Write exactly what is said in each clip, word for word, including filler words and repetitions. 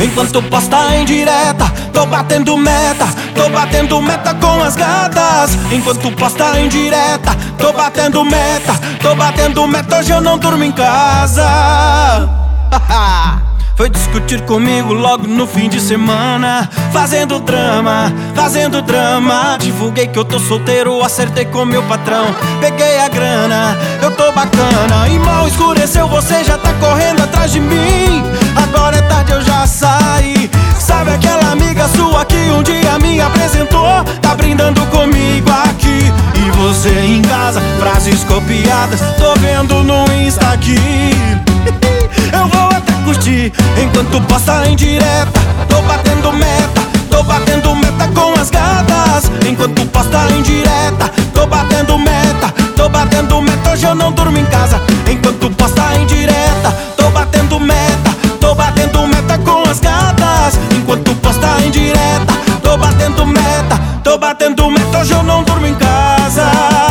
enquanto posta em direta. Tô batendo meta, tô batendo meta com as gatas. Enquanto posta em direta, tô batendo meta, tô batendo meta. Hoje eu não durmo em casa. Foi discutir comigo logo no fim de semana, fazendo drama, fazendo drama. Divulguei que eu tô solteiro, acertei com meu patrão. Peguei a grana, eu tô bacana. E mal escureceu, você já tá correndo atrás de mim. Agora é tarde, eu já saí. Sabe aquela amiga sua que um dia me apresentou? Tá brindando comigo aqui. E você em casa, frases copiadas, tô vendo no Insta aqui. Eu vou até curtir enquanto posta em direta. Tô batendo meta, tô batendo meta com as gatas. Enquanto posta em direta, tô batendo meta, tô batendo meta. Hoje eu não durmo em casa. Enquanto posta em direta, tô batendo meta, tô batendo meta com as gatas. Enquanto posta em direta, tô batendo meta, tô batendo meta. Hoje eu não durmo em casa.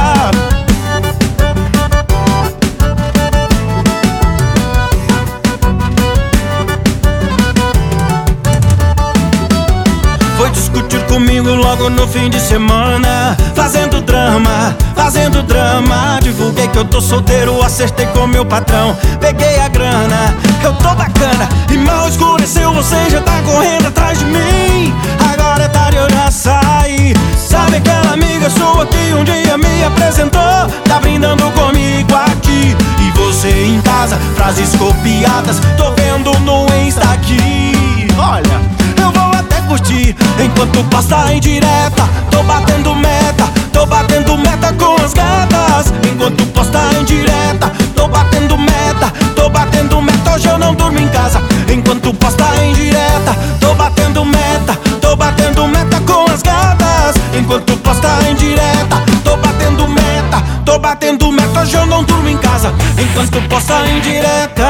Foi discutir comigo logo no fim de semana, fazendo drama, fazendo drama. Divulguei que eu tô solteiro, acertei com meu patrão. Peguei a grana, eu tô bacana. E mal escureceu, você já tá correndo atrás de mim. Agora é tarde, eu já saí. Sabe aquela amiga sua que um dia me apresentou? Tá brindando comigo aqui. E você em casa, frases copiadas, tô vendo no Insta aqui. Olha, eu vou até curtir enquanto posta em direta. Tô batendo meta, tô batendo meta com as gatas. Enquanto posta em direta, tô batendo meta, tô batendo meta. Hoje eu não durmo em casa. Enquanto posta em direta, tô batendo meta, tô batendo meta com as gatas. Enquanto posta em direta, tô batendo meta, tô batendo meta. Hoje eu não durmo em casa. Enquanto posta em direta.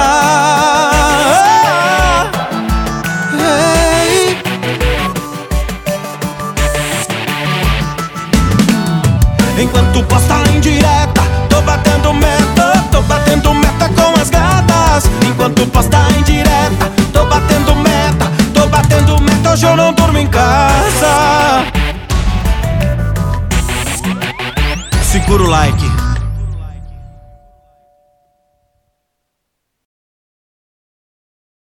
Enquanto posta em direta, tô batendo meta, tô batendo meta com as gatas. Enquanto posta em direta, tô batendo meta, tô batendo meta. Hoje eu não durmo em casa. Segura o like.